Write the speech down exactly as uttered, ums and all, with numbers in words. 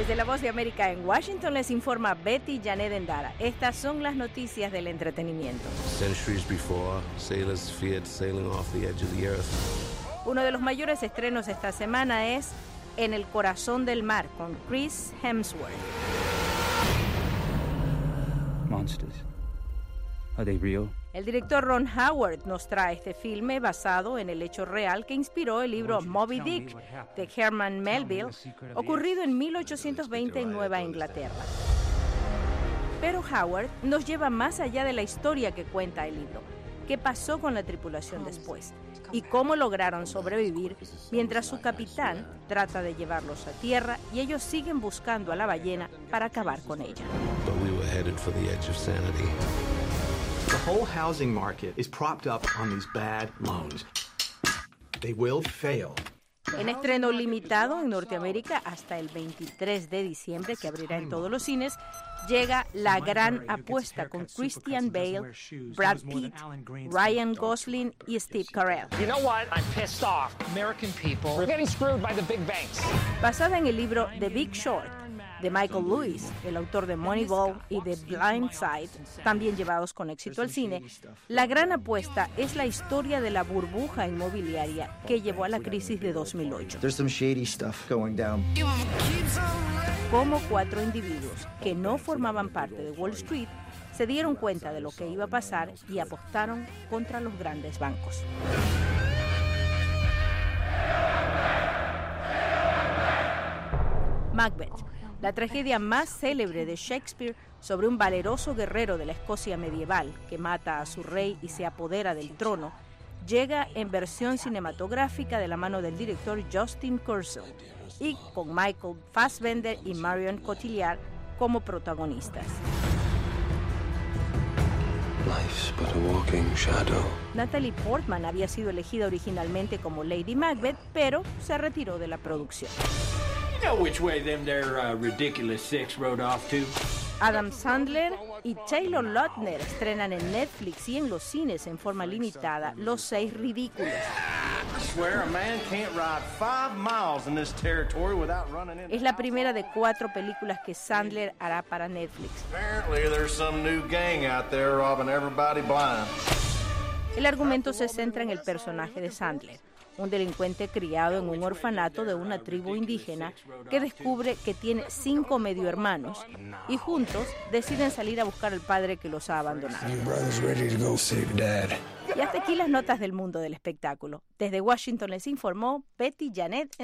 Desde La Voz de América en Washington les informa Betty Janet Endara. Estas son las noticias del entretenimiento. Centuries before, sailors feared sailing off the edge of the earth. Uno de los mayores estrenos esta semana es En el corazón del mar con Chris Hemsworth. Monsters. Are they real? El director Ron Howard nos trae este filme basado en el hecho real que inspiró el libro Moby Dick de Herman Melville, ocurrido en mil ochocientos veinte en Nueva Inglaterra. Pero Howard nos lleva más allá de la historia que cuenta el libro. ¿Qué pasó con la tripulación después? Y cómo lograron sobrevivir mientras su capitán trata de llevarlos a tierra y ellos siguen buscando a la ballena para acabar con ella. But we were headed for the edge of sanity. The whole housing market is propped up on these bad loans. They will fail. En estreno limitado en Norteamérica hasta el veintitrés de diciembre, que abrirá en todos los cines, llega La Gran Apuesta con Christian Bale, Brad Pitt, Ryan Gosling y Steve Carell. You know what? I'm pissed off. American people are getting screwed by the big banks. Basada en el libro The Big Short de Michael Lewis, el autor de Moneyball y de Blind Side, también llevados con éxito al cine, La Gran Apuesta es la historia de la burbuja inmobiliaria que llevó a la crisis de dos mil ocho. There's some shady stuff going down. Cómo cuatro individuos que no formaban parte de Wall Street se dieron cuenta de lo que iba a pasar y apostaron contra los grandes bancos. Macbeth, la tragedia más célebre de Shakespeare sobre un valeroso guerrero de la Escocia medieval que mata a su rey y se apodera del trono, llega en versión cinematográfica de la mano del director Justin Kurzel y con Michael Fassbender y Marion Cotillard como protagonistas. Life's but a walking shadow. Natalie Portman había sido elegida originalmente como Lady Macbeth, pero se retiró de la producción. You know which way them there uh, ridiculous six rode off to? Adam Sandler y Taylor Lautner estrenan en Netflix y en los cines en forma limitada Los Seis Ridículos. Es la primera de cuatro películas que Sandler hará para Netflix. El argumento se centra en el personaje de Sandler, un delincuente criado en un orfanato de una tribu indígena que descubre que tiene cinco medio hermanos y juntos deciden salir a buscar al padre que los ha abandonado. Y hasta aquí las notas del mundo del espectáculo. Desde Washington les informó Betty Janet.